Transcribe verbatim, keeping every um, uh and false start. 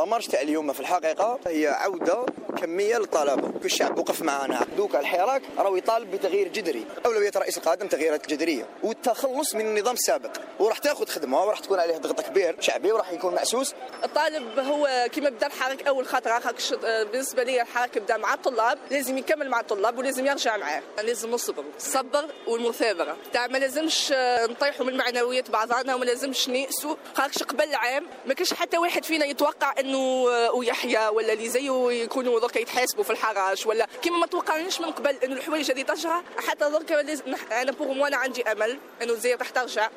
لامارش تاع اليوم في الحقيقه هي عوده كميه للطلبه، كل الشعب وقف معنا. دوك الحراك راهو يطالب بتغيير جذري، اولويه الرئيس القادم تغييرات جذريه والتخلص من النظام السابق، وراح تاخذ خدمه وراح تكون عليه ضغط كبير شعبي وراح يكون محسوس. الطالب هو كما بدا الحراك اول خطره، بالنسبه لي الحراك بدا مع الطلاب، لازم يكمل مع الطلاب ولازم يرجع معاه. لازم الصبر الصبر والمثابره تاع، ما لازمش نطيحوا من معنويات بعضنا وما لازمش نيأسوا. خاطش قبل العام ما كانش حتى واحد فينا يتوقع انه ويحيى ولا اللي زيه يكونوا درك يتحاسبوا في الحراش، ولا كيما ما توقعناش من قبل انه الحوايج هذه ترجع. حتى درك انا بوغ مو انا عندي امل انه الجزائر راح ترجع.